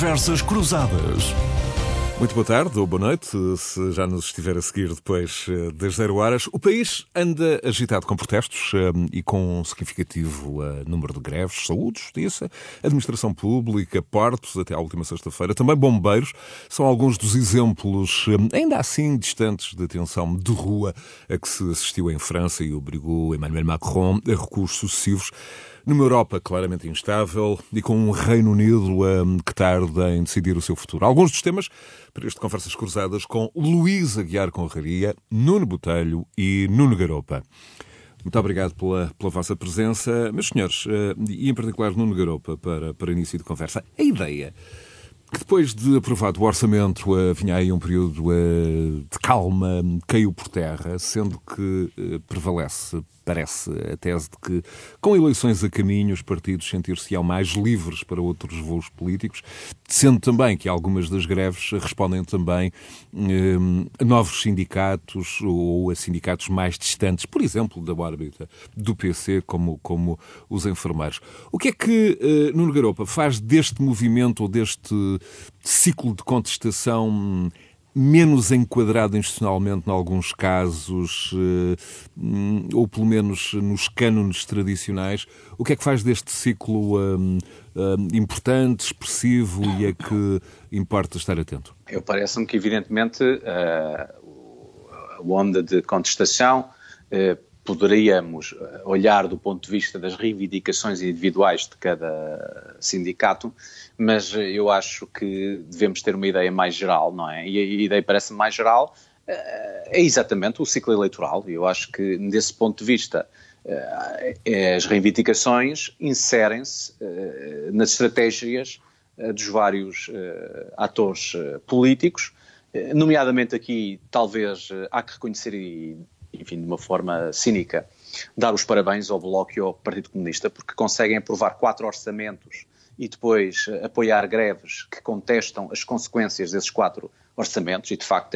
Conversas Cruzadas. Muito boa tarde ou boa noite, se já nos estiver a seguir depois das 0 horas. O país anda agitado com protestos e com um significativo número de greves, saúde, justiça, administração pública, portos, até à última sexta-feira. Também bombeiros são alguns dos exemplos, ainda assim distantes, de tensão de rua a que se assistiu em França e obrigou Emmanuel Macron a recuos sucessivos. Numa Europa claramente instável e com um Reino Unido que tarda em decidir o seu futuro. Alguns dos temas para este Conversas Cruzadas com Luís Aguiar Conraria, Nuno Botelho e Nuno Garopa. Muito obrigado pela vossa presença. Meus senhores, e em particular Nuno Garopa, para início de conversa, a ideia que depois de aprovado o orçamento vinha aí um período de calma, caiu por terra, sendo que prevalece, parece, a tese de que com eleições a caminho os partidos sentir-se-ão mais livres para outros voos políticos, sendo também que algumas das greves respondem também a novos sindicatos ou a sindicatos mais distantes, por exemplo, da órbita do PC, como os enfermeiros. O que é que Nuno Garopa faz deste movimento ou deste ciclo de contestação menos enquadrado institucionalmente em alguns casos, ou pelo menos nos cânones tradicionais? O que é que faz deste ciclo importante, expressivo e a que importa estar atento? Parece-me que, evidentemente, a onda de contestação poderíamos olhar do ponto de vista das reivindicações individuais de cada sindicato, mas eu acho que devemos ter uma ideia mais geral, não é? E a ideia parece-me mais geral é exatamente o ciclo eleitoral. Eu acho que, desse ponto de vista, as reivindicações inserem-se nas estratégias dos vários atores políticos, nomeadamente aqui, talvez, há que reconhecer enfim, de uma forma cínica, dar os parabéns ao Bloco e ao Partido Comunista, porque conseguem aprovar 4 orçamentos e depois apoiar greves que contestam as consequências desses 4 orçamentos, e de facto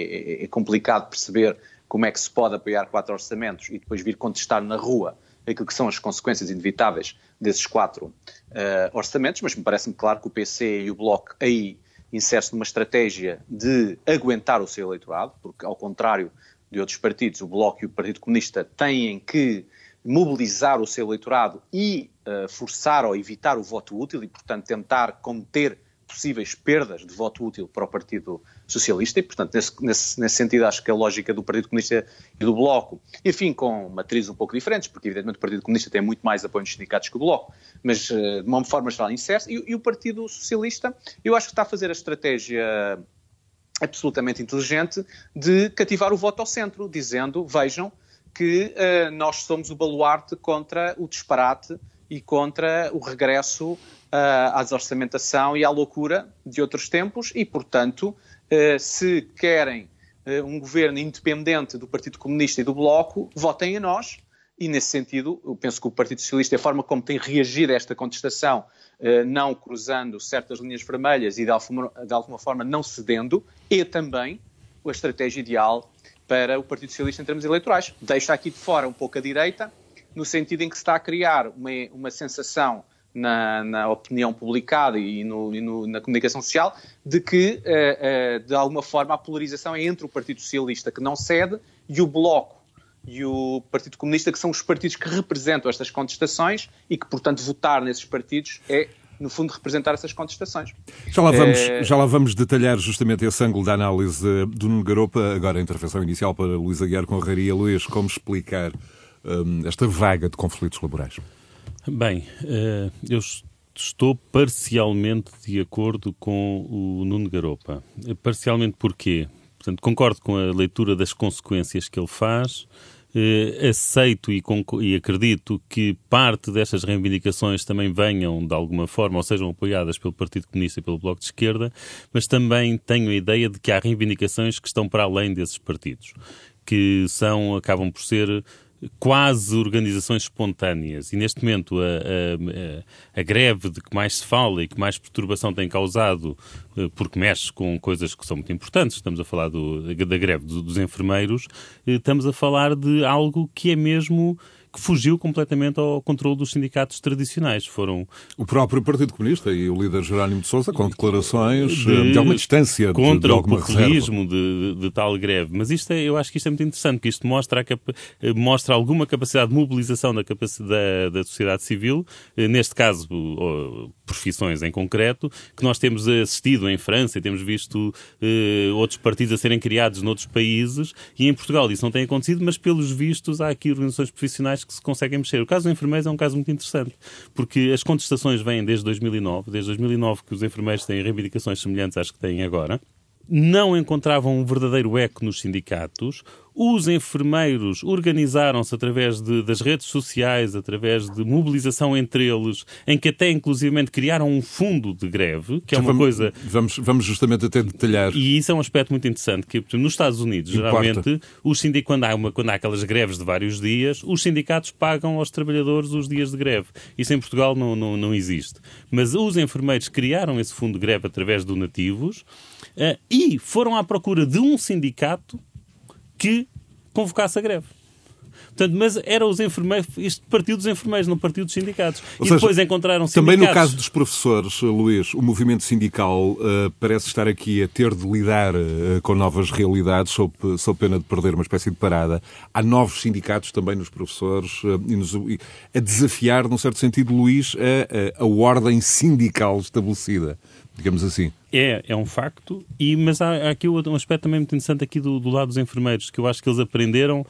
é complicado perceber como é que se pode apoiar 4 orçamentos e depois vir contestar na rua aquilo que são as consequências inevitáveis desses 4 orçamentos, mas me parece-me claro que o PC e o Bloco aí insere-se numa estratégia de aguentar o seu eleitorado, porque ao contrário de outros partidos, o Bloco e o Partido Comunista têm que mobilizar o seu eleitorado e forçar ou evitar o voto útil e, portanto, tentar conter possíveis perdas de voto útil para o Partido Socialista e, portanto, nesse sentido, acho que a lógica do Partido Comunista e do Bloco, enfim, com matrizes um pouco diferentes, porque, evidentemente, o Partido Comunista tem muito mais apoio nos sindicatos que o Bloco, mas, de uma forma geral, insere-se. E o Partido Socialista, eu acho que está a fazer a estratégia absolutamente inteligente de cativar o voto ao centro, dizendo, vejam, que nós somos o baluarte contra o disparate e contra o regresso à desorçamentação e à loucura de outros tempos e, portanto, se querem um governo independente do Partido Comunista e do Bloco, votem a nós. E, nesse sentido, eu penso que o Partido Socialista, a forma como tem reagido a esta contestação, não cruzando certas linhas vermelhas e, de alguma forma, não cedendo, é também a estratégia ideal para o Partido Socialista em termos eleitorais. Deixa aqui de fora um pouco a direita, no sentido em que se está a criar uma sensação na opinião publicada e na comunicação social de que, de alguma forma, a polarização é entre o Partido Socialista, que não cede, e o Bloco e o Partido Comunista, que são os partidos que representam estas contestações e que, portanto, votar nesses partidos é, no fundo, representar essas contestações. Já lá vamos detalhar justamente esse ângulo da análise do Nuno Garopa. Agora a intervenção inicial para Luís Aguiar Conraria. Luís, como explicar esta vaga de conflitos laborais? Bem, eu estou parcialmente de acordo com o Nuno Garopa. Parcialmente porquê? Portanto, concordo com a leitura das consequências que ele faz, aceito e acredito que parte destas reivindicações também venham de alguma forma ou sejam apoiadas pelo Partido Comunista e pelo Bloco de Esquerda, mas também tenho a ideia de que há reivindicações que estão para além desses partidos, que acabam por ser quase organizações espontâneas. E neste momento a greve de que mais se fala e que mais perturbação tem causado, porque mexe com coisas que são muito importantes, estamos a falar da greve dos enfermeiros, estamos a falar de algo que é mesmo que fugiu completamente ao controle dos sindicatos tradicionais. Foram o próprio Partido Comunista e o líder Jerónimo de Sousa com declarações de alguma distância, contra de alguma o populismo de tal greve. Mas eu acho que isto é muito interessante, porque isto mostra alguma capacidade de mobilização da sociedade civil, neste caso profissões em concreto, que nós temos assistido em França e temos visto outros partidos a serem criados noutros países, e em Portugal isso não tem acontecido, mas pelos vistos há aqui organizações profissionais que se conseguem mexer. O caso dos enfermeiros é um caso muito interessante, porque as contestações vêm desde 2009 que os enfermeiros têm reivindicações semelhantes às que têm agora. Não encontravam um verdadeiro eco nos sindicatos. Os enfermeiros organizaram-se através das redes sociais, através de mobilização entre eles, em que até inclusivamente criaram um fundo de greve, que é uma coisa... Vamos justamente até detalhar. E isso é um aspecto muito interessante, que nos Estados Unidos, geralmente, quando há aquelas greves de vários dias, os sindicatos pagam aos trabalhadores os dias de greve. Isso em Portugal não existe. Mas os enfermeiros criaram esse fundo de greve através de donativos e foram à procura de um sindicato que convocasse a greve. Portanto, mas eram os enfermeiros, isto partiu dos enfermeiros, não partiu dos sindicatos. Depois encontraram sindicatos. Também no caso dos professores, Luís, o movimento sindical parece estar aqui a ter de lidar com novas realidades, sob pena de perder uma espécie de parada. Há novos sindicatos também nos professores, a desafiar, num certo sentido, Luís, a ordem sindical estabelecida, digamos assim. É um facto, mas há aqui um aspecto também muito interessante aqui do lado dos enfermeiros, que eu acho que eles aprenderam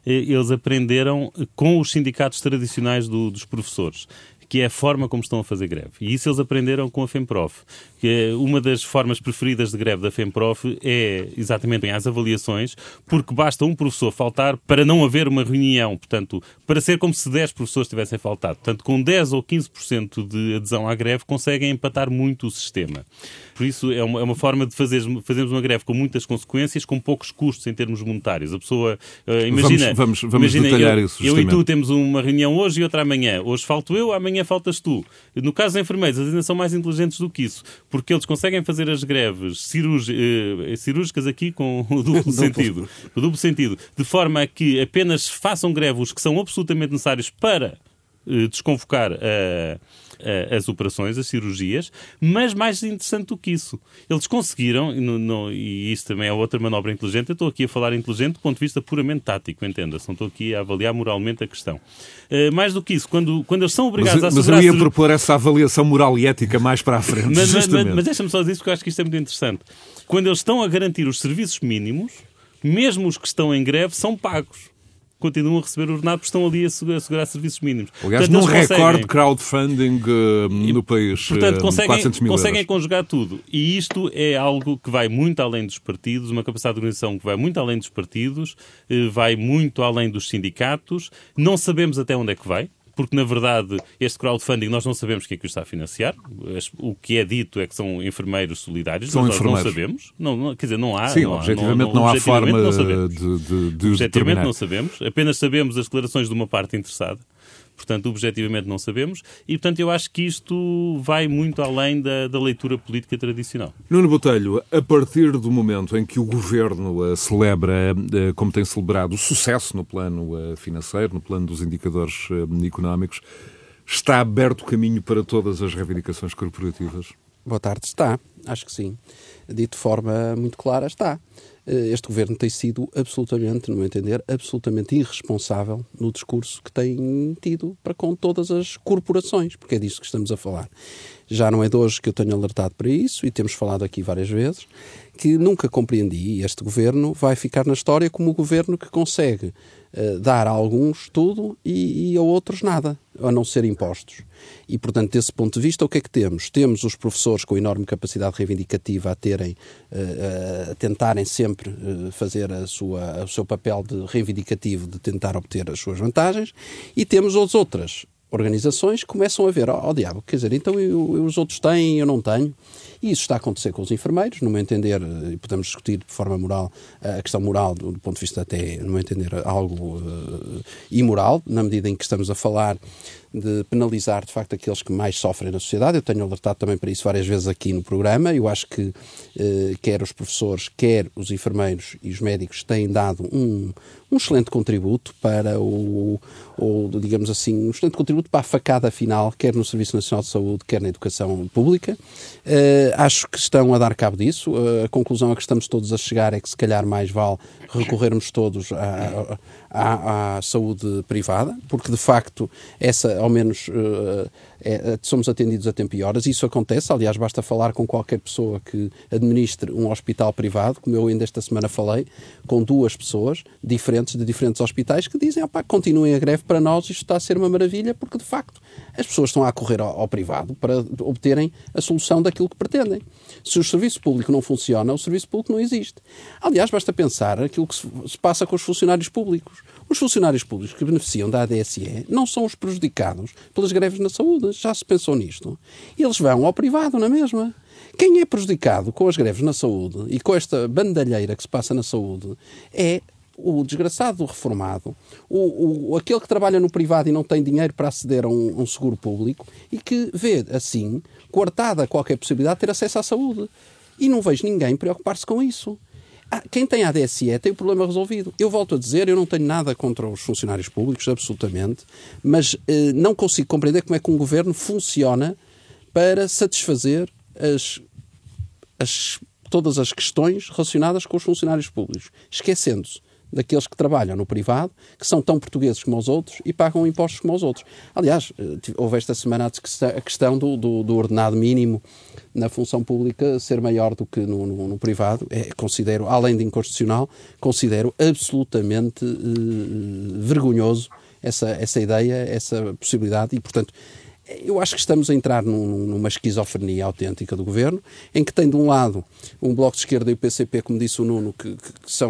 com os sindicatos tradicionais dos professores, que é a forma como estão a fazer greve. E isso eles aprenderam com a FEMPROF. Que uma das formas preferidas de greve da FEMPROF é exatamente as avaliações, porque basta um professor faltar para não haver uma reunião. Portanto, para ser como se 10 professores tivessem faltado. Portanto, com 10 ou 15% de adesão à greve, conseguem empatar muito o sistema. Por isso, é uma forma de fazermos uma greve com muitas consequências, com poucos custos em termos monetários. A pessoa, imagina... Vamos detalhar isso, eu e tu temos uma reunião hoje e outra amanhã. Hoje falto eu, amanhã faltas tu. No caso dos enfermeiros, eles ainda são mais inteligentes do que isso, porque eles conseguem fazer as greves cirúrgicas aqui com o duplo sentido, de forma a que apenas façam greve os que são absolutamente necessários para desconvocar as operações, as cirurgias, mas mais interessante do que isso, eles conseguiram, e isso também é outra manobra inteligente. Eu estou aqui a falar inteligente do ponto de vista puramente tático, entenda-se, não estou aqui a avaliar moralmente a questão. Mais do que isso, quando eles são obrigados a assegurar... Mas eu ia propor essa avaliação moral e ética mais para a frente, mas deixa-me só dizer isso, porque eu acho que isto é muito interessante. Quando eles estão a garantir os serviços mínimos, mesmo os que estão em greve são pagos. Continuam a receber o ordenado porque estão ali a assegurar serviços mínimos. Aliás, num recorde de crowdfunding no país, portanto, 400 mil conseguem euros. conjugar tudo. E isto é algo que vai muito além dos partidos, uma capacidade de organização que vai muito além dos partidos, vai muito além dos sindicatos. Não sabemos até onde é que vai, porque, na verdade, este crowdfunding nós não sabemos quem é que o está a financiar. O que é dito é que são enfermeiros solidários, mas nós não sabemos. Quer dizer, não há. Sim, objetivamente não há forma de objetivamente não sabemos. Apenas sabemos as declarações de uma parte interessada. Portanto, objetivamente não sabemos. E, portanto, eu acho que isto vai muito além da leitura política tradicional. Nuno Botelho, a partir do momento em que o Governo celebra, como tem celebrado, o sucesso no plano financeiro, no plano dos indicadores económicos, está aberto o caminho para todas as reivindicações corporativas? Boa tarde, está. Acho que sim. Dito de forma muito clara, está. Este governo tem sido absolutamente, no meu entender, absolutamente irresponsável no discurso que tem tido para com todas as corporações, porque é disso que estamos a falar. Já não é de hoje que eu tenho alertado para isso, e temos falado aqui várias vezes, que nunca compreendi, e este governo vai ficar na história como o governo que consegue dar a alguns tudo e a outros nada, a não ser impostos. E, portanto, desse ponto de vista, o que é que temos? Temos os professores com enorme capacidade reivindicativa a tentarem sempre fazer o seu papel de reivindicativo de tentar obter as suas vantagens, e temos as outras organizações que começam a ver, diabo, quer dizer, então os outros têm, eu não tenho. E isso está a acontecer com os enfermeiros, no meu entender, e podemos discutir de forma moral, a questão moral, do ponto de vista até, no meu entender, algo imoral, na medida em que estamos a falar de penalizar, de facto, aqueles que mais sofrem na sociedade. Eu tenho alertado também para isso várias vezes aqui no programa. Eu acho que quer os professores, quer os enfermeiros e os médicos têm dado um excelente contributo para digamos assim, um excelente contributo para a facada final, quer no Serviço Nacional de Saúde, quer na educação pública. Acho que estão a dar cabo disso. A conclusão a que estamos todos a chegar é que se calhar mais vale recorrermos todos à saúde privada, porque de facto essa, ao menos, somos atendidos a tempo e horas. Isso acontece, aliás, basta falar com qualquer pessoa que administre um hospital privado, como eu ainda esta semana falei, com 2 pessoas diferentes de diferentes hospitais que dizem, continuem a greve, para nós isto está a ser uma maravilha, porque de facto as pessoas estão a correr ao privado para obterem a solução daquilo que pretendem. Se o serviço público não funciona, o serviço público não existe. Aliás, basta pensar aquilo que se passa com os funcionários públicos. Os funcionários públicos que beneficiam da ADSE não são os prejudicados pelas greves na saúde. Já se pensou nisto? Eles vão ao privado na mesma. Quem é prejudicado com as greves na saúde e com esta bandalheira que se passa na saúde é o desgraçado do reformado, aquele que trabalha no privado e não tem dinheiro para aceder a um seguro público e que vê, assim, coartada qualquer possibilidade de ter acesso à saúde. E não vejo ninguém preocupar-se com isso. Quem tem a ADSE tem o problema resolvido. Eu volto a dizer, eu não tenho nada contra os funcionários públicos, absolutamente, mas não consigo compreender como é que um governo funciona para satisfazer todas as questões relacionadas com os funcionários públicos, esquecendo-se daqueles que trabalham no privado, que são tão portugueses como os outros e pagam impostos como os outros. Aliás, houve esta semana a questão do ordenado mínimo na função pública ser maior do que no privado. Considero, além de inconstitucional, considero absolutamente vergonhoso essa ideia, essa possibilidade e, portanto, eu acho que estamos a entrar numa esquizofrenia autêntica do governo, em que tem de um lado um Bloco de Esquerda e o PCP, como disse o Nuno, que são...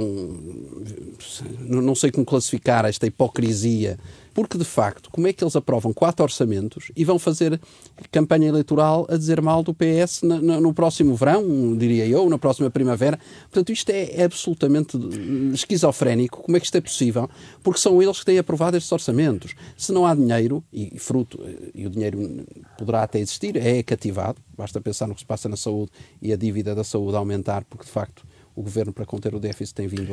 não sei como classificar esta hipocrisia, porque de facto, como é que eles aprovam 4 orçamentos e vão fazer campanha eleitoral a dizer mal do PS no próximo verão, diria eu, na próxima primavera? Portanto, isto é absolutamente esquizofrénico. Como é que isto é possível? Porque são eles que têm aprovado estes orçamentos. Se não há dinheiro, e o dinheiro poderá até existir, é cativado, basta pensar no que se passa na saúde e a dívida da saúde aumentar, porque de facto o governo, para conter o déficit, tem vindo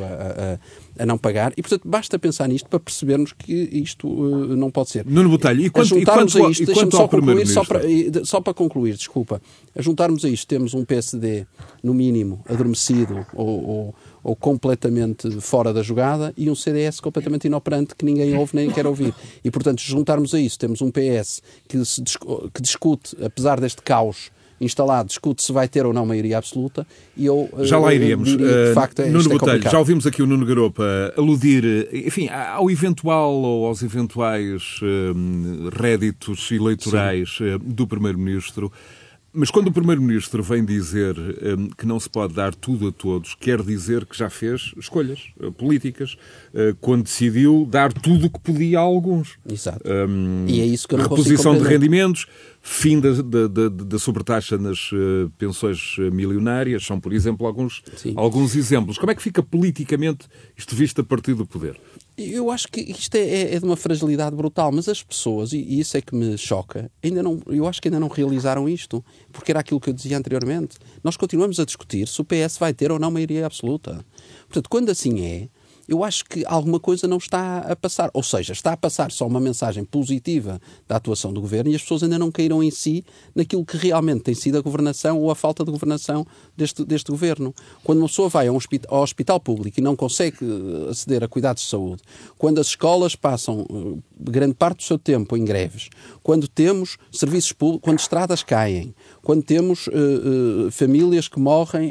a não pagar. E, portanto, basta pensar nisto para percebermos que isto não pode ser. Nuno Botelho, e quanto ao Primeiro-Ministro? Só para concluir, desculpa. A juntarmos a isto, temos um PSD, no mínimo, adormecido ou completamente fora da jogada e um CDS completamente inoperante que ninguém ouve nem quer ouvir. E, portanto, juntarmos a isso, temos um PS que discute, apesar deste caos instalado, discute se vai ter ou não maioria absoluta e eu já lá iríamos. Diria, de facto, Nuno Botelho, já ouvimos aqui o Nuno Garopa aludir, enfim, ao eventual ou aos eventuais réditos eleitorais do Primeiro-Ministro. Mas quando o Primeiro-Ministro vem dizer que não se pode dar tudo a todos, quer dizer que já fez escolhas políticas, quando decidiu dar tudo o que podia a alguns. Exato. E é isso que eu não reposição de rendimentos, fim da sobretaxa nas pensões milionárias, são, por exemplo, alguns exemplos. Como é que fica politicamente isto visto a partir do poder? Eu acho que isto é de uma fragilidade brutal, mas as pessoas, e isso é que me choca, eu acho que ainda não realizaram isto, porque era aquilo que eu dizia anteriormente. Nós continuamos a discutir se o PS vai ter ou não maioria absoluta. Portanto, quando assim é, eu acho que alguma coisa não está a passar. Ou seja, está a passar só uma mensagem positiva da atuação do governo e as pessoas ainda não caíram em si naquilo que realmente tem sido a governação ou a falta de governação deste governo. Quando uma pessoa vai ao hospital público e não consegue aceder a cuidados de saúde, quando as escolas passam grande parte do seu tempo em greves, quando temos serviços públicos, quando estradas caem, quando temos famílias que morrem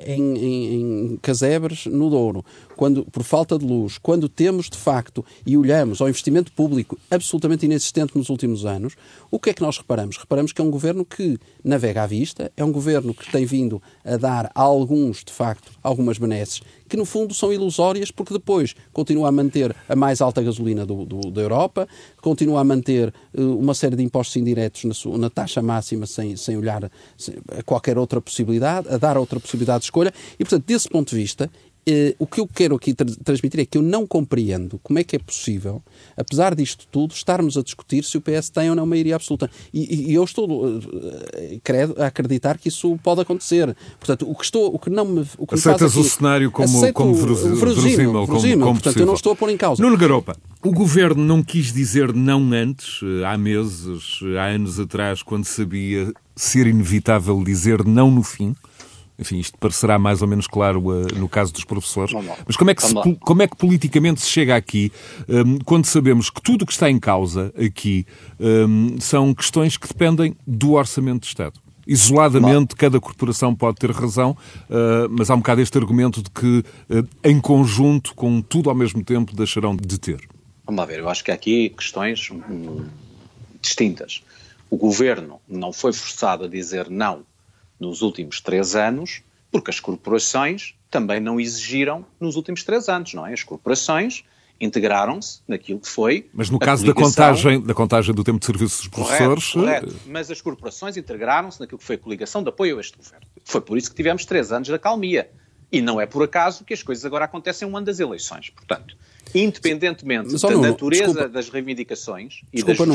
em casebres no Douro, por falta de luz, quando temos, de facto, e olhamos ao investimento público absolutamente inexistente nos últimos anos, o que é que nós reparamos? Reparamos que é um governo que navega à vista, é um governo que tem vindo a dar a alguns, de facto, algumas benesses, que no fundo são ilusórias, porque depois continua a manter a mais alta gasolina da Europa, continua a manter uma série de impostos indiretos na taxa máxima sem olhar a qualquer outra possibilidade, a dar outra possibilidade de escolha, e portanto, desse ponto de vista, O que eu quero aqui transmitir é que eu não compreendo como é que é possível, apesar disto tudo, estarmos a discutir se o PS tem ou não maioria absoluta. E eu estou a acreditar que isso pode acontecer. Portanto, o que me aceitas faz aqui, o cenário como verosímil, como portanto, eu não estou a pôr em causa. Nuno Garopa, o Governo não quis dizer não antes, há meses, há anos atrás, quando sabia ser inevitável dizer não no fim? Enfim, isto parecerá mais ou menos claro no caso dos professores. Mas como é que politicamente se chega aqui quando sabemos que tudo o que está em causa aqui são questões que dependem do Orçamento de Estado? Isoladamente, cada corporação pode ter razão, mas há um bocado este argumento de que, em conjunto, com tudo ao mesmo tempo, deixarão de ter. Vamos lá ver, eu acho que há aqui questões distintas. O Governo não foi forçado a dizer não nos últimos 3 anos, porque as corporações também não exigiram nos últimos 3 anos, não é? As corporações integraram-se naquilo que foi... Mas no caso da contagem do tempo de serviço dos professores... Correto. Mas as corporações integraram-se naquilo que foi a coligação de apoio a este Governo. Foi por isso que tivemos 3 anos de acalmia. E não é por acaso que as coisas agora acontecem um ano das eleições. Portanto, independentemente da natureza das reivindicações e das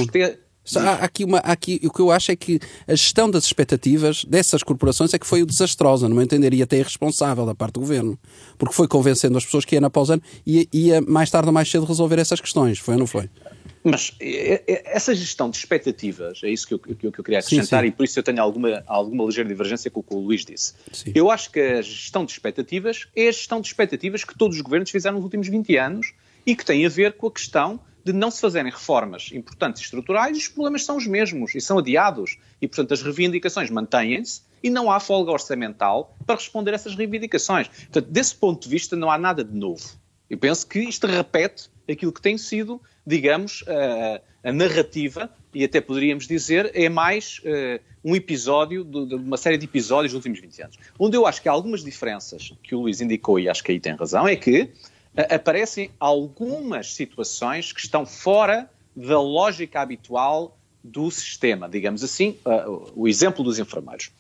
Há aqui o que eu acho é que a gestão das expectativas dessas corporações é que foi desastrosa, no meu entender, e até irresponsável da parte do Governo. Porque foi convencendo as pessoas que ano após ano ia mais tarde ou mais cedo resolver essas questões. Foi ou não foi? Mas essa gestão de expectativas, é isso que eu queria acrescentar, sim. E por isso eu tenho alguma ligeira divergência com o que o Luís disse. Sim. Eu acho que a gestão de expectativas é a gestão de expectativas que todos os governos fizeram nos últimos 20 anos e que tem a ver com a questão de não se fazerem reformas importantes e estruturais, os problemas são os mesmos e são adiados. E, portanto, as reivindicações mantêm-se e não há folga orçamental para responder a essas reivindicações. Portanto, desse ponto de vista, não há nada de novo. Eu penso que isto repete aquilo que tem sido, digamos, a narrativa, e até poderíamos dizer, é mais um episódio de uma série de episódios dos últimos 20 anos. Onde eu acho que há algumas diferenças que o Luís indicou, e acho que aí tem razão, é que aparecem algumas situações que estão fora da lógica habitual do sistema, digamos assim, o exemplo dos enfermeiros.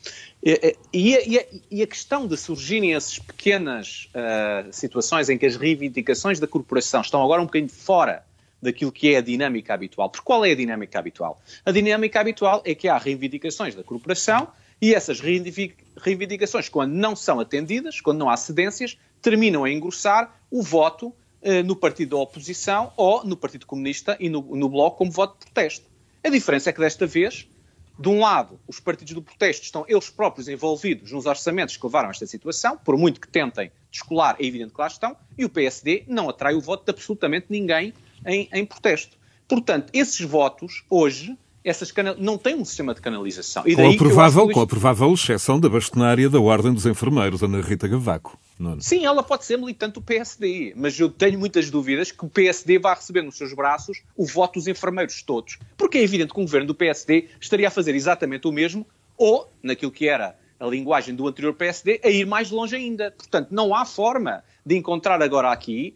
E a questão de surgirem essas pequenas situações em que as reivindicações da corporação estão agora um bocadinho fora daquilo que é a dinâmica habitual. Porque qual é a dinâmica habitual? A dinâmica habitual é que há reivindicações da corporação e essas reivindicações, quando não são atendidas, quando não há cedências, terminam a engrossar o voto no partido da oposição ou no Partido Comunista e no Bloco como voto de protesto. A diferença é que desta vez, de um lado, os partidos do protesto estão eles próprios envolvidos nos orçamentos que levaram a esta situação, por muito que tentem descolar, é evidente que lá estão, e o PSD não atrai o voto de absolutamente ninguém em protesto. Portanto, esses votos, hoje, não têm um sistema de canalização. E daí com a provável exceção da bastonária da Ordem dos Enfermeiros, Ana Rita Gavaco. Não. Sim, ela pode ser militante do PSD, mas eu tenho muitas dúvidas que o PSD vá receber nos seus braços o voto dos enfermeiros todos. Porque é evidente que o governo do PSD estaria a fazer exatamente o mesmo, ou, naquilo que era a linguagem do anterior PSD, a ir mais longe ainda. Portanto, não há forma de encontrar agora aqui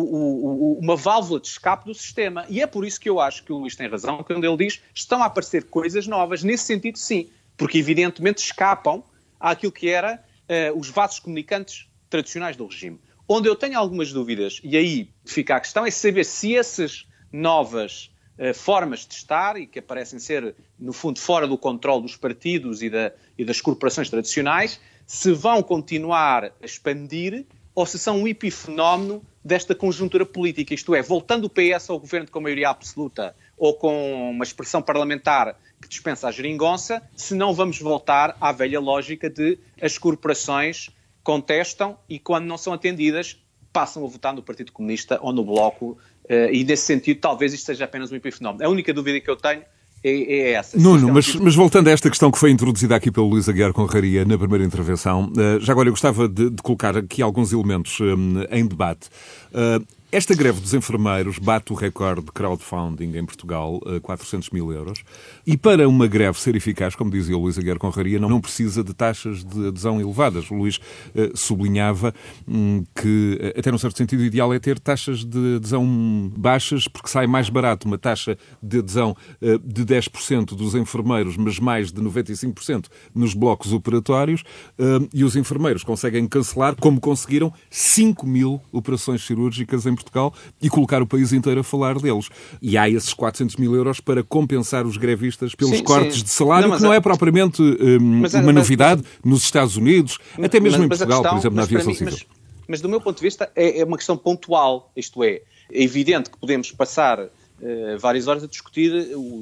uma válvula de escape do sistema. E é por isso que eu acho que o Luís tem razão quando ele diz que estão a aparecer coisas novas. Nesse sentido, sim. Porque, evidentemente, escapam àquilo que era os vasos comunicantes tradicionais do regime. Onde eu tenho algumas dúvidas, e aí fica a questão, é saber se essas novas formas de estar, e que aparecem ser, no fundo, fora do controle dos partidos e das corporações tradicionais, se vão continuar a expandir ou se são um epifenómeno desta conjuntura política, isto é, voltando o PS ao governo com maioria absoluta ou com uma expressão parlamentar que dispensa a geringonça, se não vamos voltar à velha lógica de as corporações contestam e, quando não são atendidas, passam a votar no Partido Comunista ou no Bloco, e nesse sentido talvez isto seja apenas um epifenómeno. A única dúvida que eu tenho é essa. Nuno, mas voltando a esta questão que foi introduzida aqui pelo Luís Aguiar Conraria na primeira intervenção, já agora eu gostava de colocar aqui alguns elementos em debate. Esta greve dos enfermeiros bate o recorde de crowdfunding em Portugal, 400 mil euros. E para uma greve ser eficaz, como dizia o Luís Aguiar Conraria, não precisa de taxas de adesão elevadas. O Luís sublinhava que, até num certo sentido, o ideal é ter taxas de adesão baixas, porque sai mais barato uma taxa de adesão de 10% dos enfermeiros, mas mais de 95% nos blocos operatórios, e os enfermeiros conseguem cancelar, como conseguiram, 5 mil operações cirúrgicas em Portugal e colocar o país inteiro a falar deles. E há esses 400 mil euros para compensar os grevistas pelos cortes de salário, que não é propriamente uma novidade nos Estados Unidos, até mesmo em Portugal, por exemplo, na aviação civil. Mas do meu ponto de vista é uma questão pontual, isto é evidente que podemos passar várias horas a discutir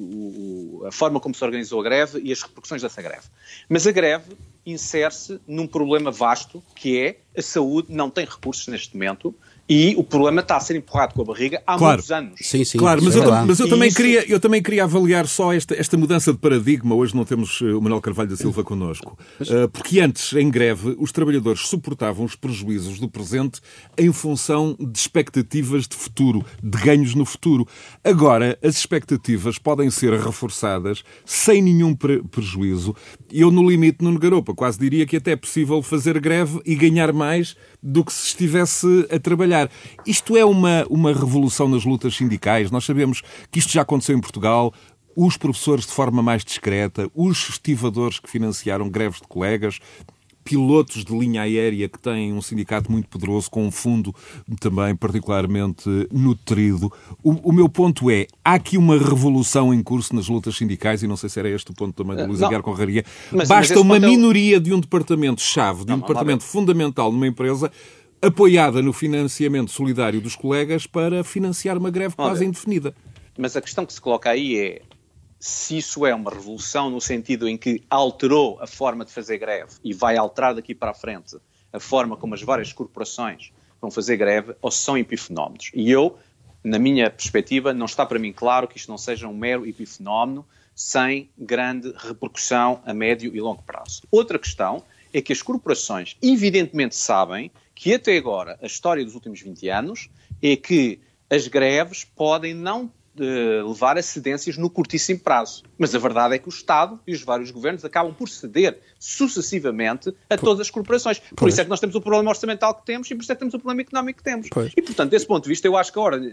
a forma como se organizou a greve e as repercussões dessa greve. Mas a greve insere-se num problema vasto, que é a saúde não tem recursos neste momento e o problema está a ser empurrado com a barriga há muitos anos. Sim, claro, mas eu também queria avaliar só esta mudança de paradigma. Hoje não temos o Manuel Carvalho da Silva connosco. Porque antes, em greve, os trabalhadores suportavam os prejuízos do presente em função de expectativas de futuro, de ganhos no futuro. Agora, as expectativas podem ser reforçadas sem nenhum prejuízo. Eu, no limite, no Garopa, quase diria que até é possível fazer greve e ganhar mais do que se estivesse a trabalhar. Isto é uma revolução nas lutas sindicais. Nós sabemos que isto já aconteceu em Portugal. Os professores de forma mais discreta, os estivadores que financiaram greves de colegas, pilotos de linha aérea que têm um sindicato muito poderoso, com um fundo também particularmente nutrido. O meu ponto é, há aqui uma revolução em curso nas lutas sindicais, e não sei se era este o ponto também do Luís Aguiar Conraria. Basta uma minoria de um departamento-chave, de um departamento fundamental numa empresa, apoiada no financiamento solidário dos colegas, para financiar uma greve quase indefinida. Mas a questão que se coloca aí é se isso é uma revolução no sentido em que alterou a forma de fazer greve e vai alterar daqui para a frente a forma como as várias corporações vão fazer greve, ou se são epifenómenos. E eu, na minha perspectiva, não está para mim claro que isto não seja um mero epifenómeno sem grande repercussão a médio e longo prazo. Outra questão é que as corporações evidentemente sabem que até agora a história dos últimos 20 anos é que as greves podem não levar a cedências no curtíssimo prazo. Mas a verdade é que o Estado e os vários governos acabam por ceder sucessivamente a todas as corporações. Por isso é que nós temos o problema orçamental que temos e por isso é que temos o problema económico que temos. E, portanto, desse ponto de vista, eu acho que agora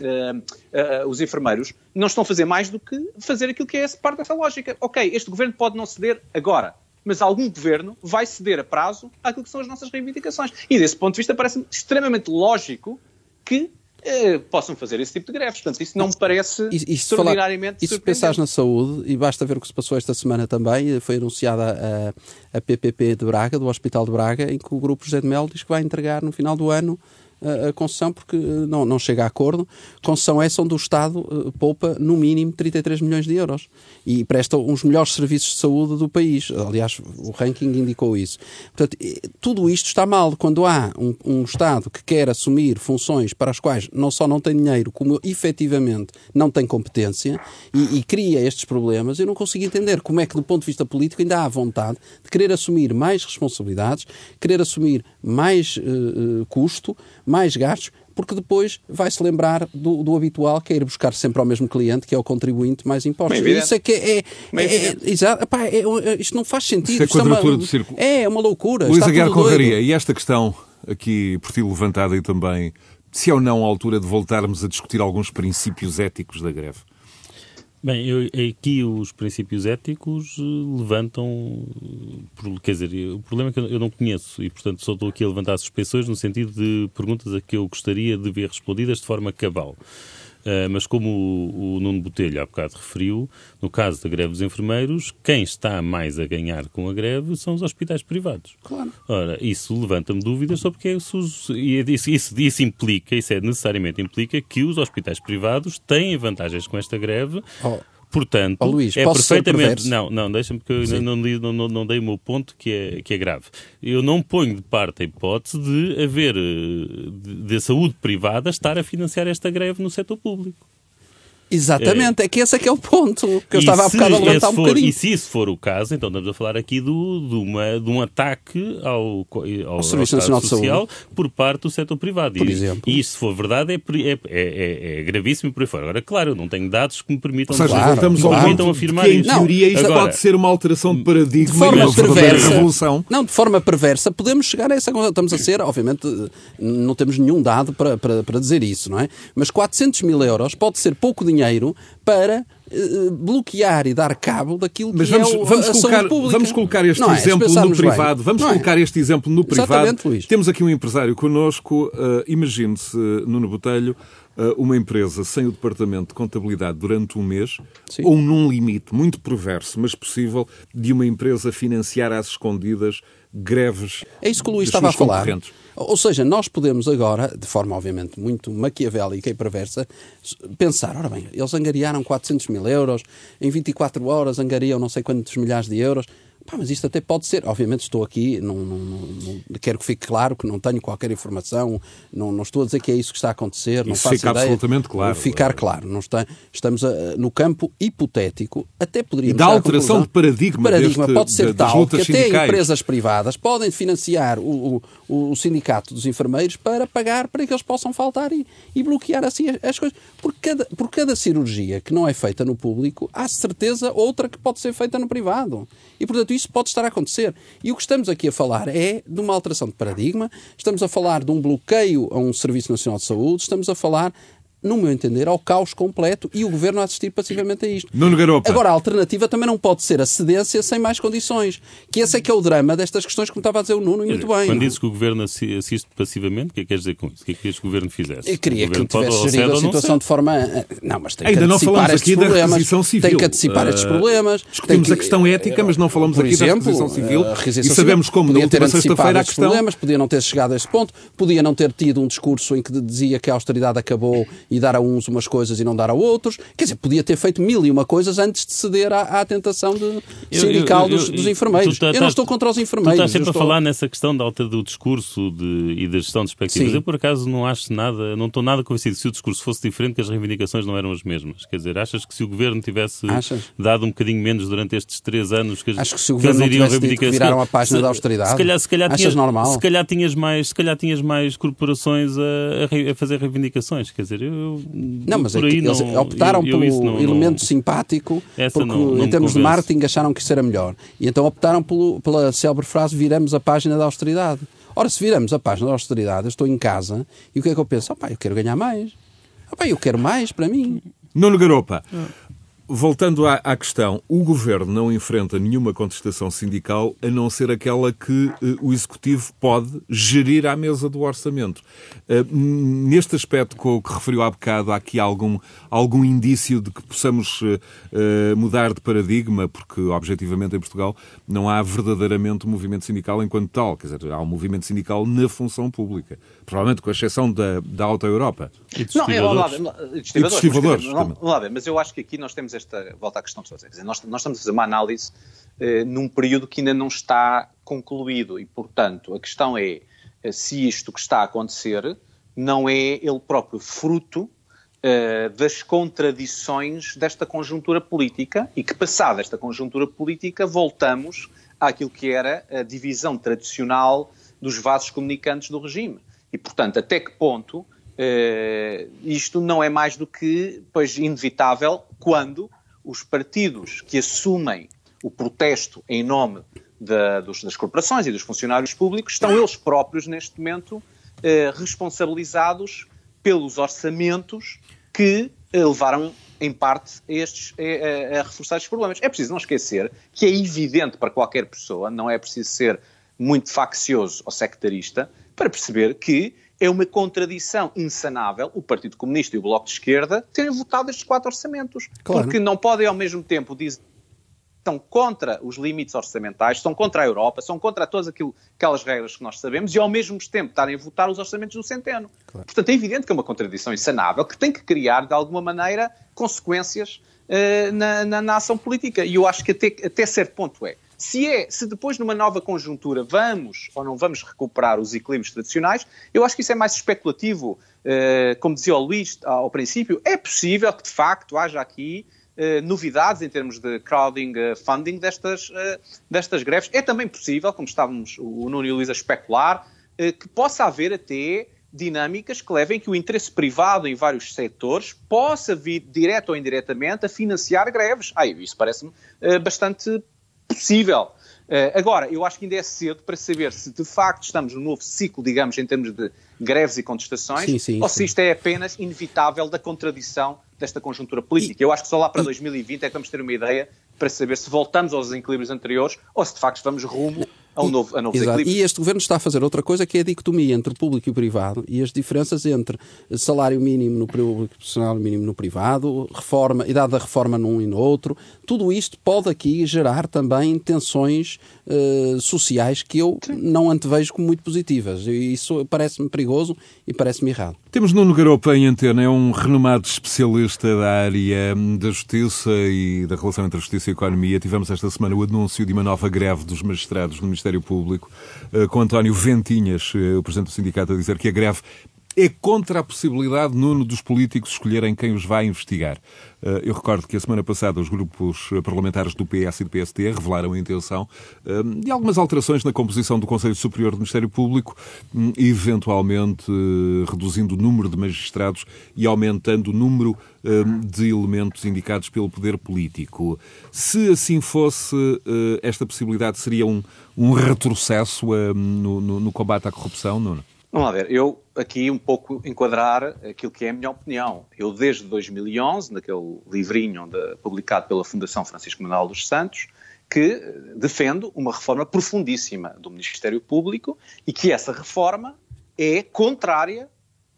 os enfermeiros não estão a fazer mais do que fazer aquilo que é essa parte dessa lógica. Ok, este governo pode não ceder agora, mas algum governo vai ceder a prazo àquilo que são as nossas reivindicações. E desse ponto de vista parece-me extremamente lógico que possam fazer esse tipo de greves. Portanto, isso não me parece extraordinariamente surpreendente. E se pensares na saúde, e basta ver o que se passou esta semana também, foi anunciada a PPP de Braga, do Hospital de Braga, em que o Grupo José de Melo diz que vai entregar no final do ano a concessão, porque não chega a acordo. Concessão essa onde o Estado poupa no mínimo 33 milhões de euros e presta uns melhores serviços de saúde do país. Aliás, o ranking indicou isso. Portanto, tudo isto está mal. Quando há um Estado que quer assumir funções para as quais não só não tem dinheiro, como efetivamente não tem competência e cria estes problemas, eu não consigo entender como é que, do ponto de vista político, ainda há vontade de querer assumir mais responsabilidades, querer assumir mais custo, mais gastos, porque depois vai-se lembrar do habitual, que é ir buscar sempre ao mesmo cliente, que é o contribuinte, mais impostos. Isso é que exato. Isto não faz sentido. Isto é quadratura do círculo. É uma loucura. Luís Aguiar Conraria, e esta questão aqui por ti levantada, e também se é ou não a altura de voltarmos a discutir alguns princípios éticos da greve? Bem, aqui os princípios éticos levantam... Quer dizer, o problema é que eu não conheço e, portanto, só estou aqui a levantar suspeições no sentido de perguntas a que eu gostaria de ver respondidas de forma cabal. Mas como o Nuno Botelho há bocado referiu, no caso da greve dos enfermeiros, quem está mais a ganhar com a greve são os hospitais privados. Claro. Ora, isso levanta-me dúvidas sobre que isso implica, isso necessariamente implica que os hospitais privados têm vantagens com esta greve. Portanto, Luís, é perfeitamente... Não, deixa-me que eu não dei o meu ponto, que é grave. Eu não ponho de parte a hipótese de haver, de saúde privada, estar a financiar esta greve no setor público. Exatamente, é que esse é que é o ponto que eu estava há bocado a levantar um bocadinho. E se isso for o caso, então estamos a falar aqui de um ataque ao Serviço Nacional de Social por parte do setor privado. Por exemplo. E se for verdade, é gravíssimo por aí fora. Agora, claro, eu não tenho dados que me permitam, voltamos ao ponto afirmar que, em isso. teoria, isto Agora, pode ser uma alteração de paradigma De forma e uma verdadeira perversa, revolução. não, de forma perversa, podemos chegar a essa coisa. Estamos a ser, obviamente, não temos nenhum dado para dizer isso, não é? Mas 400 mil euros pode ser pouco dinheiro para bloquear e dar cabo daquilo que é a saúde pública. Vamos colocar este exemplo no privado. Vamos colocar este exemplo no privado. Exatamente, Luís. Temos aqui um empresário connosco. Imagine-se, Nuno Botelho, uma empresa sem o departamento de contabilidade durante um mês, Sim. ou num limite muito perverso, mas possível, de uma empresa financiar às escondidas greves. É isso que o Luís dos estava a seus falar. concorrentes. Ou seja, nós podemos agora, de forma obviamente muito maquiavélica e perversa, pensar, ora bem, eles angariaram 400 mil euros, em 24 horas angariam não sei quantos milhares de euros. Pá, mas isto até pode ser. Obviamente estou aqui, não quero que fique claro que não tenho qualquer informação, não estou a dizer que é isso que está a acontecer, não faço fica ideia. absolutamente claro. Ficar claro. Não estamos no campo hipotético, até poderíamos E da alteração de paradigma pode ser das tal lutas que até sindicais. empresas privadas podem financiar o sindicato dos enfermeiros para pagar para que eles possam faltar e bloquear assim as coisas. Por cada cirurgia que não é feita no público, há certeza outra que pode ser feita no privado. E, portanto, isso pode estar a acontecer. E o que estamos aqui a falar é de uma alteração de paradigma, estamos a falar de um bloqueio a um Serviço Nacional de Saúde, estamos a falar, no meu entender, ao caos completo e o Governo a assistir passivamente a isto. Nuno Garopa. Agora, a alternativa também não pode ser a cedência sem mais condições. Que esse é que é o drama destas questões, como estava a dizer o Nuno, e muito bem. Quando dizes que o Governo assiste passivamente, o que é que queres dizer com isso? O que é que queres que o Governo fizesse? Eu queria o que Governo tivesse gerido a situação de forma... Não, mas tem que Ainda não antecipar falamos estes aqui da problemas. requisição civil. Tem que antecipar estes problemas. Discutimos a questão ética, mas não falamos aqui da requisição civil. E sabemos como na última sexta-feira a questão... problemas, podia não ter chegado a este ponto, podia não ter tido um discurso em que dizia que a austeridade acabou e dar a uns umas coisas e não dar a outros. Quer dizer, podia ter feito 1001 coisas antes de ceder à tentação sindical dos enfermeiros. Eu não estou contra os enfermeiros. Tu estás sempre a falar nessa questão da alta do discurso e da gestão de expectativas. Sim. Eu, por acaso, não acho nada, não estou nada convencido se o discurso fosse diferente, que as reivindicações não eram as mesmas. Quer dizer, achas que se o Governo tivesse dado um bocadinho menos durante estes 3 anos... Acho que se o Governo não tivesse dito que viraram a página da austeridade, se calhar achas normal? Se calhar tinhas mais corporações a fazer reivindicações. Quer dizer, Não, mas por é aí que eles optaram pelo elemento simpático, porque em termos de marketing acharam que isso era melhor. E então optaram pela célebre frase: viramos a página da austeridade. Ora, se viramos a página da austeridade, eu estou em casa e o que é que eu penso? Eu quero ganhar mais. Eu quero mais para mim. Nuno Garopa, voltando à questão, o Governo não enfrenta nenhuma contestação sindical a não ser aquela que o Executivo pode gerir à mesa do orçamento. Neste aspecto que referiu há bocado, há aqui algum indício de que possamos mudar de paradigma, porque objetivamente em Portugal não há verdadeiramente um movimento sindical enquanto tal. Quer dizer, há um movimento sindical na função pública. Provavelmente com exceção da Alta Europa. E dos estivadores. Mas eu acho que aqui nós temos volta à questão que estou a dizer. Quer dizer, nós estamos a fazer uma análise num período que ainda não está concluído e, portanto, a questão é se isto que está a acontecer não é ele próprio fruto das contradições desta conjuntura política e que, passada esta conjuntura política, voltamos àquilo que era a divisão tradicional dos vasos comunicantes do regime. E, portanto, até que ponto isto não é mais do que, pois, inevitável quando os partidos que assumem o protesto em nome das corporações e dos funcionários públicos estão eles próprios, neste momento, responsabilizados pelos orçamentos que levaram, em parte, a reforçar estes problemas. É preciso não esquecer que é evidente para qualquer pessoa, não é preciso ser muito faccioso ou sectarista, para perceber que é uma contradição insanável o Partido Comunista e o Bloco de Esquerda terem votado estes 4 orçamentos. Claro. Porque não podem, ao mesmo tempo, dizer que estão contra os limites orçamentais, são contra a Europa, são contra todas aquelas regras que nós sabemos e, ao mesmo tempo, estarem a votar os orçamentos do Centeno. Claro. Portanto, é evidente que é uma contradição insanável que tem que criar, de alguma maneira, consequências na ação política. E eu acho que até certo ponto Se depois, numa nova conjuntura, vamos ou não vamos recuperar os equilíbrios tradicionais, eu acho que isso é mais especulativo. Como dizia o Luís ao princípio, é possível que, de facto, haja aqui novidades em termos de crowding funding destas greves. É também possível, como estávamos o Nuno e o Luís a especular, que possa haver até dinâmicas que levem que o interesse privado em vários setores possa vir, direto ou indiretamente, a financiar greves. Isso parece-me bastante possível. Agora, eu acho que ainda é cedo para saber se de facto estamos num novo ciclo, digamos, em termos de greves e contestações, ou se isto é apenas inevitável da contradição desta conjuntura política. Eu acho que só lá para 2020 é que vamos ter uma ideia para saber se voltamos aos equilíbrios anteriores ou se de facto vamos rumo a novos equilíbrios. E este governo está a fazer outra coisa, que é a dicotomia entre o público e o privado e as diferenças entre salário mínimo no público e salário mínimo no privado, idade da reforma num e no outro. Tudo isto pode aqui gerar também tensões sociais que eu não antevejo como muito positivas. Isso parece-me perigoso e parece-me errado. Temos Nuno Garopa em antena, é um renomado especialista da área da justiça e da relação entre a justiça e a economia. Tivemos esta semana o anúncio de uma nova greve dos magistrados no Ministério Público, com António Ventinhas, o presidente do sindicato, a dizer que a greve é contra a possibilidade, Nuno, dos políticos escolherem quem os vai investigar. Eu recordo que a semana passada os grupos parlamentares do PS e do PSD revelaram a intenção de algumas alterações na composição do Conselho Superior do Ministério Público, eventualmente reduzindo o número de magistrados e aumentando o número de elementos indicados pelo poder político. Se assim fosse, esta possibilidade seria um retrocesso no combate à corrupção, Nuno? Vamos lá ver, eu aqui um pouco enquadrar aquilo que é a minha opinião. Eu desde 2011, naquele livrinho publicado pela Fundação Francisco Manuel dos Santos, que defendo uma reforma profundíssima do Ministério Público e que essa reforma é contrária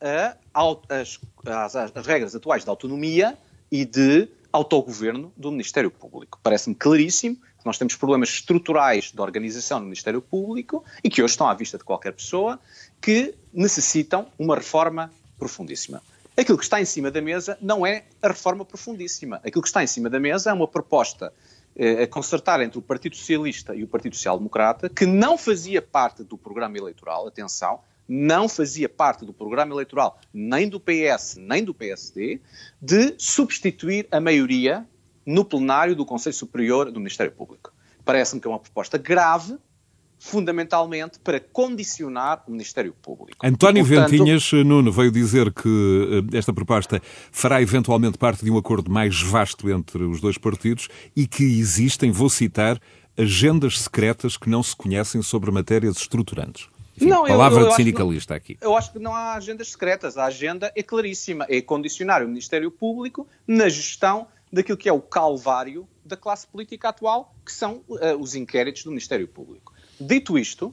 às regras atuais de autonomia e de autogoverno do Ministério Público. Parece-me claríssimo que nós temos problemas estruturais de organização no Ministério Público e que hoje estão à vista de qualquer pessoa, que necessitam uma reforma profundíssima. Aquilo que está em cima da mesa não é a reforma profundíssima. Aquilo que está em cima da mesa é uma proposta a concertar entre o Partido Socialista e o Partido Social Democrata, que não fazia parte do programa eleitoral, atenção, não fazia parte do programa eleitoral nem do PS nem do PSD, de substituir a maioria no plenário do Conselho Superior do Ministério Público. Parece-me que é uma proposta grave, fundamentalmente para condicionar o Ministério Público. António Ventinhas, Nuno, veio dizer que esta proposta fará eventualmente parte de um acordo mais vasto entre os dois partidos e que existem, vou citar, agendas secretas que não se conhecem sobre matérias estruturantes. Enfim, não, palavra de sindicalista aqui. Eu acho que não há agendas secretas. A agenda é claríssima. É condicionar o Ministério Público na gestão daquilo que é o calvário da classe política atual, que são os inquéritos do Ministério Público. Dito isto,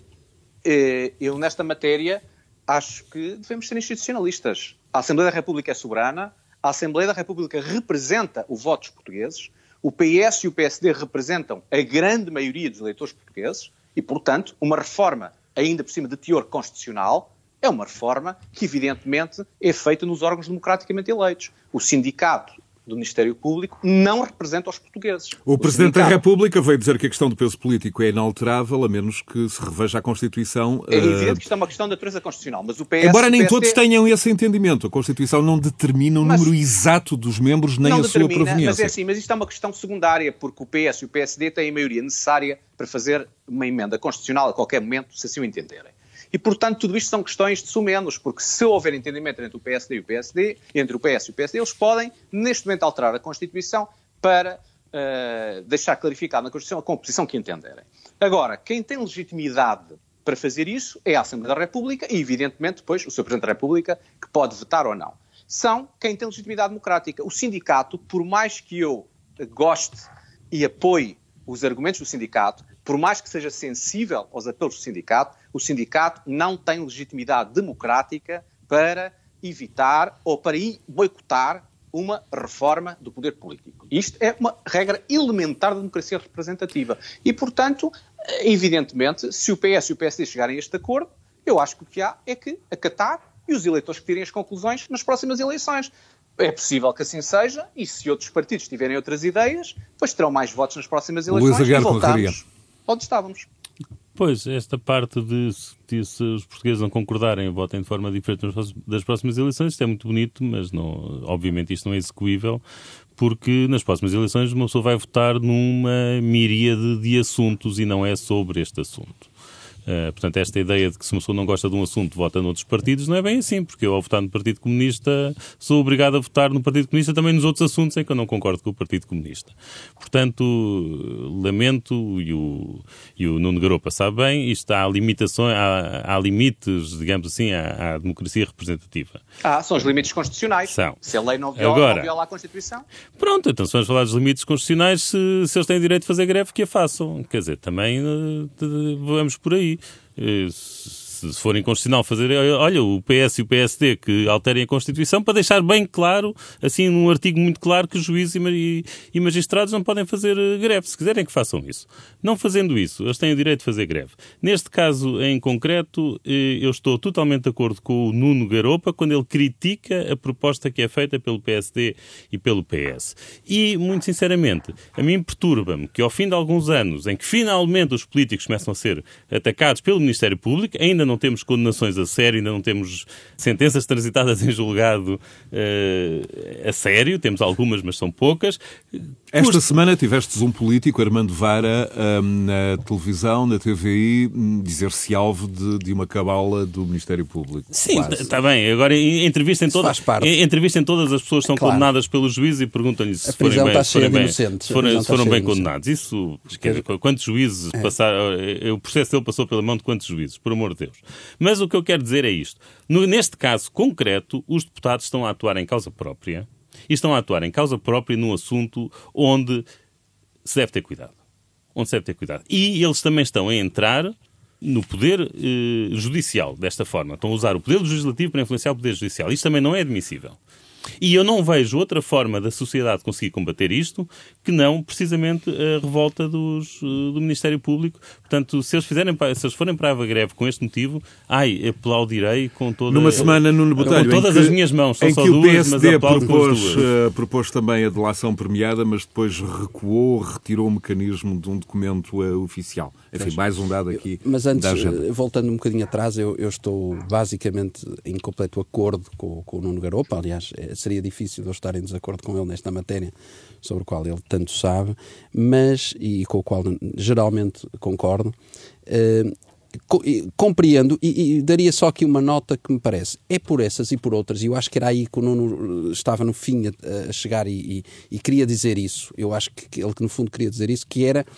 eu nesta matéria acho que devemos ser institucionalistas. A Assembleia da República é soberana, a Assembleia da República representa o voto dos portugueses, o PS e o PSD representam a grande maioria dos eleitores portugueses e, portanto, uma reforma, ainda por cima de teor constitucional, é uma reforma que, evidentemente, é feita nos órgãos democraticamente eleitos. O sindicato do Ministério Público não representa os portugueses. O Presidente da República veio dizer que a questão do peso político é inalterável, a menos que se reveja a Constituição. É evidente que isto é uma questão de natureza constitucional, mas o PS... Embora nem todos tenham esse entendimento. A Constituição não determina o número exato dos membros, nem a sua proveniência. Mas é assim, mas isto é uma questão secundária, porque o PS e o PSD têm a maioria necessária para fazer uma emenda constitucional a qualquer momento, se assim o entenderem. E, portanto, tudo isto são questões de sumenos, porque se houver entendimento entre o PSD e o PSD, entre o PS e o PSD, eles podem, neste momento, alterar a Constituição para deixar clarificado na Constituição a composição que entenderem. Agora, quem tem legitimidade para fazer isso é a Assembleia da República e, evidentemente, depois o Sr. Presidente da República, que pode vetar ou não. São quem tem legitimidade democrática. O sindicato, por mais que eu goste e apoie os argumentos do sindicato, por mais que seja sensível aos apelos do sindicato, o sindicato não tem legitimidade democrática para evitar ou para boicotar uma reforma do poder político. Isto é uma regra elementar da democracia representativa. E, portanto, evidentemente, se o PS e o PSD chegarem a este acordo, eu acho que o que há é que acatar e os eleitores que tirem as conclusões nas próximas eleições. É possível que assim seja, e se outros partidos tiverem outras ideias, depois terão mais votos nas próximas eleições e voltamos. onde estávamos. Pois, esta parte de se os portugueses não concordarem, votem de forma diferente das próximas eleições, isto é muito bonito, mas não, obviamente isto não é execuível, porque nas próximas eleições uma pessoa vai votar numa miríade de assuntos e não é sobre este assunto. Portanto, esta ideia de que se uma pessoa não gosta de um assunto, vota noutros partidos, não é bem assim, porque eu, ao votar no Partido Comunista, sou obrigado a votar no Partido Comunista também nos outros assuntos em que eu não concordo com o Partido Comunista. Portanto, lamento, e o Nuno Garopa sabe bem, isto há limitações, há limites, digamos assim, à democracia representativa. São os limites constitucionais. São. Se a lei não viola a Constituição. Pronto, então se vamos falar dos limites constitucionais, se eles têm direito de fazer greve, que a façam. Quer dizer, também vamos por aí. Se for inconstitucional fazer, olha, o PS e o PSD que alterem a Constituição para deixar bem claro, assim num artigo muito claro, que juízes e magistrados não podem fazer greve. Se quiserem que façam isso. Não fazendo isso, eles têm o direito de fazer greve. Neste caso em concreto, eu estou totalmente de acordo com o Nuno Garopa quando ele critica a proposta que é feita pelo PSD e pelo PS. E, muito sinceramente, a mim perturba-me que ao fim de alguns anos, em que finalmente os políticos começam a ser atacados pelo Ministério Público, ainda não temos condenações a sério, ainda não temos sentenças transitadas em julgado a sério, temos algumas, mas são poucas. Esta semana tivestes um político, Armando Vara, na televisão, na TVI, dizer-se alvo de uma cabala do Ministério Público. Sim, está bem. Agora, entrevistem todas as pessoas que são condenadas pelos juízes e perguntam-lhes se foram bem condenados. Isso, quantos juízes passaram? O processo dele passou pela mão de quantos juízes, por amor de Deus. Mas o que eu quero dizer é isto. Neste caso concreto, os deputados estão a atuar em causa própria. E estão a atuar em causa própria num assunto onde se deve ter cuidado. E eles também estão a entrar no poder judicial desta forma. Estão a usar o poder legislativo para influenciar o poder judicial. Isto também não é admissível. E eu não vejo outra forma da sociedade conseguir combater isto que não, precisamente, a revolta do Ministério Público. Portanto, se eles forem para a greve com este motivo, aplaudirei com toda... Numa semana, Nuno Botelho, com todas as minhas mãos, são só duas, mas aplaudo com as duas. Propôs também a delação premiada, mas depois retirou o mecanismo de um documento oficial. Enfim, mais um dado aqui. Mas antes, voltando um bocadinho atrás, eu estou basicamente em completo acordo com o Nuno Garopa. Aliás, seria difícil eu estar em desacordo com ele nesta matéria, sobre a qual ele tanto sabe, mas, e com o qual geralmente concordo, compreendo, e daria só aqui uma nota que me parece, é por essas e por outras, e eu acho que era aí que o Nuno estava no fim a chegar e queria dizer isso, eu acho que ele que no fundo queria dizer isso, que era,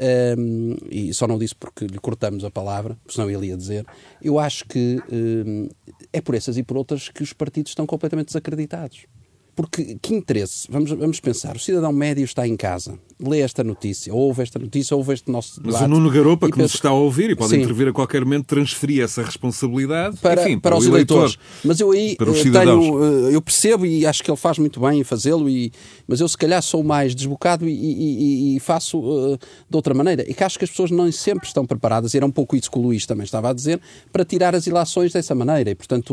e só não disse porque lhe cortamos a palavra, senão ele ia dizer, eu acho que é por essas e por outras que os partidos estão completamente desacreditados. Porque que interesse? Vamos pensar, o cidadão médio está em casa, lê esta notícia, ouve esta notícia, ouve este nosso debate. Mas o Nuno Garopa, que nos está a ouvir e pode intervir a qualquer momento, transferir essa responsabilidade para os eleitores. Mas eu aí eu percebo e acho que ele faz muito bem em fazê-lo, mas eu se calhar sou mais desbocado e faço de outra maneira. E que acho que as pessoas não sempre estão preparadas, e era um pouco isso que o Luís também estava a dizer, para tirar as ilações dessa maneira. E, portanto,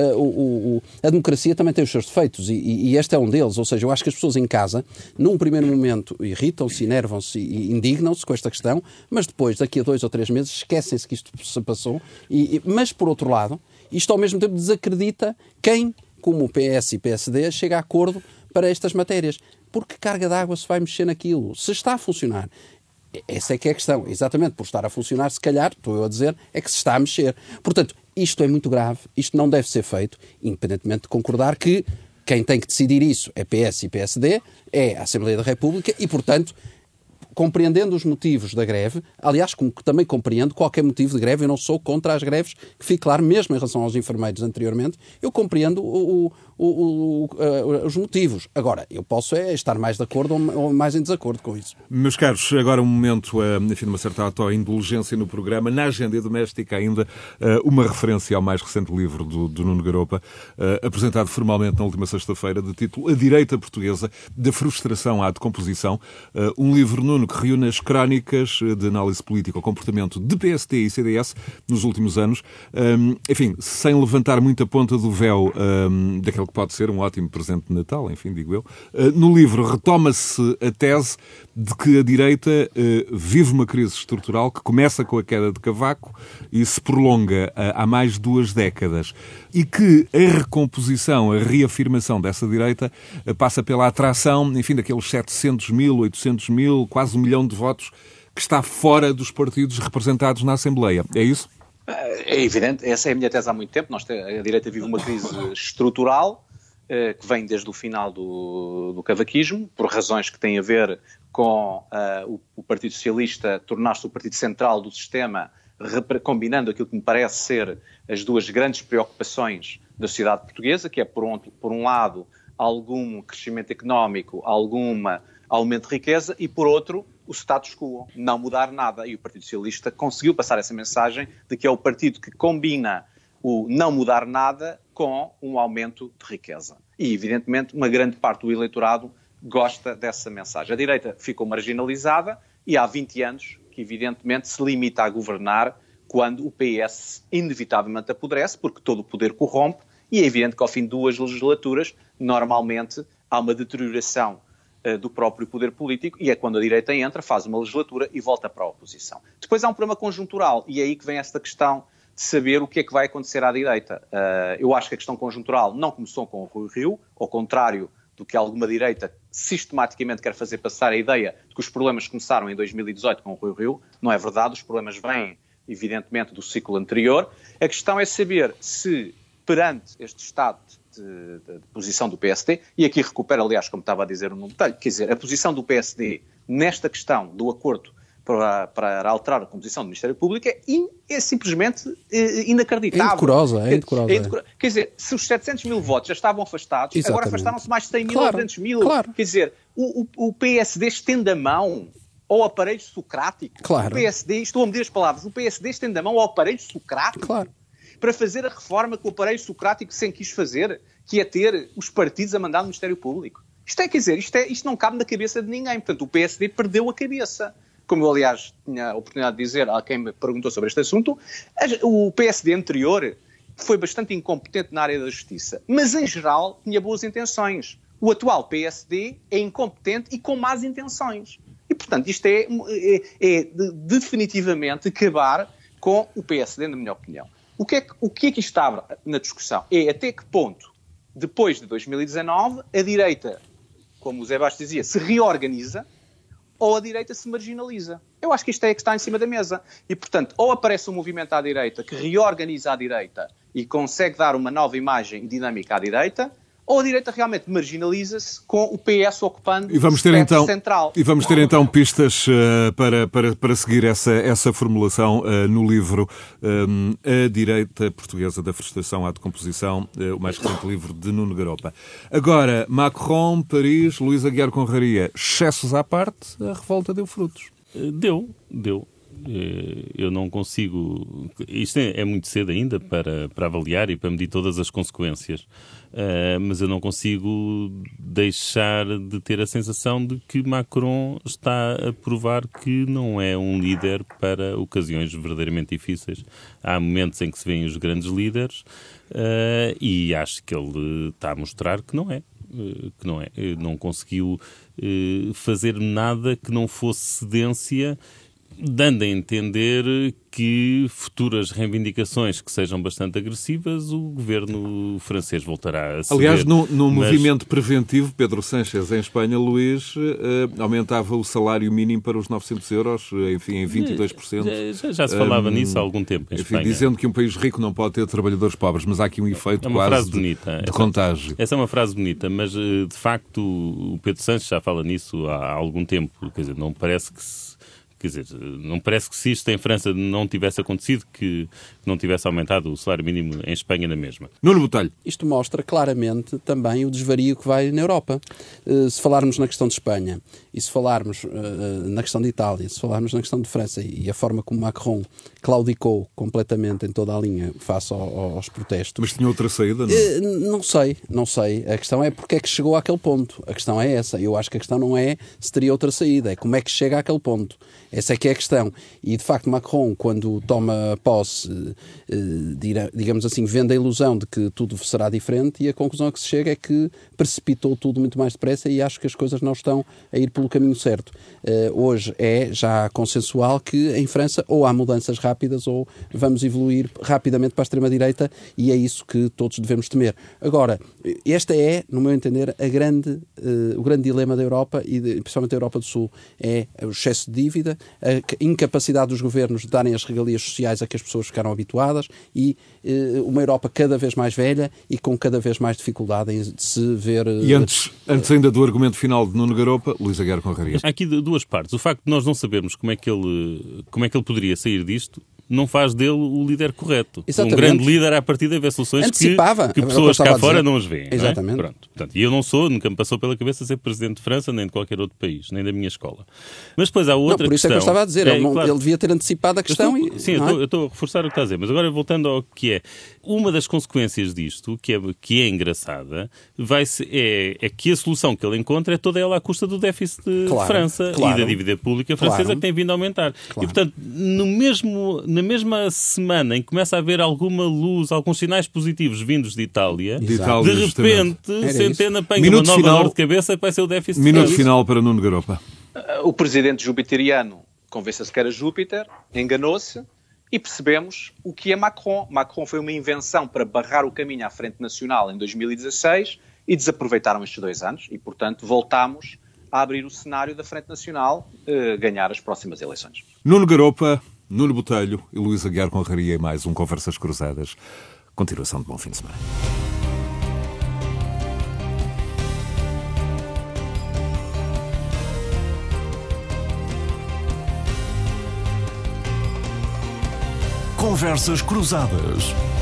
a democracia também tem os seus defeitos e este é um deles. Ou seja, eu acho que as pessoas em casa, num primeiro momento, irritam-se, enervam-se e indignam-se com esta questão, mas depois, daqui a 2 ou 3 meses, esquecem-se que isto se passou. Mas, por outro lado, isto ao mesmo tempo desacredita quem, como o PS e PSD, chega a acordo para estas matérias. Porque carga d'água se vai mexer naquilo? Se está a funcionar. Essa é que é a questão. Exatamente por estar a funcionar, se calhar, estou eu a dizer, é que se está a mexer. Portanto, isto é muito grave, isto não deve ser feito, independentemente de concordar que quem tem que decidir isso é PS e PSD, é a Assembleia da República e, portanto, compreendendo os motivos da greve, aliás, como também compreendo qualquer motivo de greve, eu não sou contra as greves, que fique claro, mesmo em relação aos enfermeiros anteriormente, eu compreendo os motivos. Agora, eu posso estar mais de acordo ou mais em desacordo com isso. Meus caros, agora um momento, enfim, de uma certa autoindulgência no programa. Na agenda doméstica ainda, uma referência ao mais recente livro do Nuno Garopa, apresentado formalmente na última sexta-feira, de título A Direita Portuguesa, da Frustração à Decomposição. Um livro, Nuno, Nuno, que reúne as crónicas de análise política ao comportamento de PSD e CDS nos últimos anos. Enfim, sem levantar muito a ponta do véu daquele que pode ser um ótimo presente de Natal, enfim, digo eu. No livro retoma-se a tese de que a direita vive uma crise estrutural que começa com a queda de Cavaco e se prolonga há mais de 2 décadas. E que a recomposição, a reafirmação dessa direita passa pela atração, enfim, daqueles 700 mil, 800 mil, quase 1 milhão de votos que está fora dos partidos representados na Assembleia. É isso? É evidente, essa é a minha tese há muito tempo. A direita vive uma crise estrutural que vem desde o final do cavaquismo, por razões que têm a ver com o Partido Socialista tornar-se o partido central do sistema, combinando aquilo que me parece ser as 2 grandes preocupações da sociedade portuguesa, que é, por um lado, algum crescimento económico, algum aumento de riqueza, e, por outro, o status quo, não mudar nada. E o Partido Socialista conseguiu passar essa mensagem de que é o partido que combina o não mudar nada com um aumento de riqueza. E, evidentemente, uma grande parte do eleitorado gosta dessa mensagem. A direita ficou marginalizada e há 20 anos que, evidentemente, se limita a governar quando o PS inevitavelmente apodrece, porque todo o poder corrompe, e é evidente que ao fim de 2 legislaturas, normalmente, há uma deterioração do próprio poder político, e é quando a direita entra, faz uma legislatura e volta para a oposição. Depois há um problema conjuntural, e é aí que vem esta questão de saber o que é que vai acontecer à direita. Eu acho que a questão conjuntural não começou com o Rui Rio, ao contrário do que alguma direita sistematicamente quer fazer passar a ideia de que os problemas começaram em 2018 com o Rui Rio. Não é verdade, os problemas vêm, evidentemente, do ciclo anterior. A questão é saber se, perante este estado de posição do PSD, e aqui recupero, aliás, como estava a dizer no detalhe, quer dizer, a posição do PSD nesta questão do acordo para alterar a composição do Ministério Público é simplesmente inacreditável. É indecorosa. Quer dizer, se os 700 mil votos já estavam afastados, Exatamente. Agora afastaram-se mais de 100 mil ou 200 mil. Claro. Quer dizer, o PSD estende a mão ao aparelho socrático. Claro. O PSD, estou a medir as palavras, o PSD estende a mão ao aparelho socrático. Claro. Para fazer a reforma que o aparelho socrático sempre quis fazer, que é ter os partidos a mandar no Ministério Público. Isto não cabe na cabeça de ninguém. Portanto, o PSD perdeu a cabeça. Como eu, aliás, tinha a oportunidade de dizer a quem me perguntou sobre este assunto, o PSD anterior foi bastante incompetente na área da justiça, mas, em geral, tinha boas intenções. O atual PSD é incompetente e com más intenções. E, portanto, isto é definitivamente acabar com o PSD, na minha opinião. O que é que está na discussão? É até que ponto, depois de 2019, a direita, como o Zé Bastos dizia, se reorganiza, ou a direita se marginaliza. Eu acho que isto é que está em cima da mesa. E, portanto, ou aparece um movimento à direita que reorganiza a direita e consegue dar uma nova imagem e dinâmica à direita, ou a direita realmente marginaliza-se com o PS ocupando o espectro central. E vamos ter então pistas para seguir essa formulação no livro A Direita Portuguesa da Frustração à Decomposição, o mais recente livro de Nuno Garopa. Agora, Macron, Paris, Luís Aguiar Conraria, excessos à parte, a revolta deu frutos. Deu. Eu não consigo... Isto é muito cedo ainda para avaliar e para medir todas as consequências. Mas eu não consigo deixar de ter a sensação de que Macron está a provar que não é um líder para ocasiões verdadeiramente difíceis. Há momentos em que se vêem os grandes líderes e acho que ele está a mostrar que não é. Não conseguiu fazer nada que não fosse cedência, dando a entender que futuras reivindicações que sejam bastante agressivas, o governo francês voltará a ceder. Aliás, no movimento preventivo, Pedro Sánchez, em Espanha, Luís, aumentava o salário mínimo para os 900 euros, enfim, em 22%. Já se falava nisso há algum tempo em Espanha. Dizendo que um país rico não pode ter trabalhadores pobres, mas há aqui um efeito quase de contágio. Essa é uma frase bonita, mas de facto o Pedro Sánchez já fala nisso há algum tempo. Quer dizer, não parece Quer dizer, não parece que se isto em França não tivesse acontecido, que não tivesse aumentado o salário mínimo em Espanha na mesma. Nuno Botelho. Isto mostra claramente também o desvario que vai na Europa. Se falarmos na questão de Espanha, e se falarmos na questão de Itália, se falarmos na questão de França, e a forma como Macron claudicou completamente em toda a linha face aos protestos... Mas tinha outra saída, não? Não sei. A questão é porque é que chegou àquele ponto. A questão é essa. Eu acho que a questão não é se teria outra saída, é como é que chega àquele ponto. Essa é que é a questão. E, de facto, Macron, quando toma posse, digamos assim, vende a ilusão de que tudo será diferente, e a conclusão a que se chega é que precipitou tudo muito mais depressa, e acho que as coisas não estão a ir pelo caminho certo. Hoje é já consensual que em França ou há mudanças rápidas ou vamos evoluir rapidamente para a extrema-direita, e é isso que todos devemos temer. Agora, esta é, no meu entender, o grande dilema da Europa, e principalmente da Europa do Sul, é o excesso de dívida, a incapacidade dos governos de darem as regalias sociais a que as pessoas ficaram habituadas, e uma Europa cada vez mais velha e com cada vez mais dificuldade em se ver... E antes ainda do argumento final de Nuno Garopa, Luís Aguiar Conraria. Há aqui duas partes. O facto de nós não sabermos como é que ele poderia sair disto não faz dele o líder correto. Exatamente. Um grande líder, à partida, vê soluções que pessoas cá fora não as veem. Exatamente. Não é? Pronto. Portanto, e eu nunca me passou pela cabeça ser presidente de França, nem de qualquer outro país, nem da minha escola. Mas depois há outra questão... Por isso é que eu estava a dizer, ele devia ter antecipado a questão. Eu estou a reforçar o que está a dizer, mas agora voltando ao que é. Uma das consequências disto, que é engraçada, é que a solução que ele encontra é toda ela à custa do déficit de França e da dívida pública francesa que tem vindo a aumentar. E, portanto, na mesma semana em que começa a haver alguma luz, alguns sinais positivos vindos de Itália, de repente, Centeno apanha uma nova dor de cabeça que vai ser o déficit de Minuto França. final para Nuno Garopa. O presidente jupiteriano convença-se que era Júpiter, enganou-se, e percebemos o que é Macron. Macron foi uma invenção para barrar o caminho à Frente Nacional em 2016 e desaproveitaram estes 2 anos e, portanto, voltámos a abrir o cenário da Frente Nacional ganhar as próximas eleições. Nuno Garopa, Nuno Botelho e Luís Aguiar Conraria em mais um Conversas Cruzadas. Continuação de bom fim de semana. Conversas Cruzadas.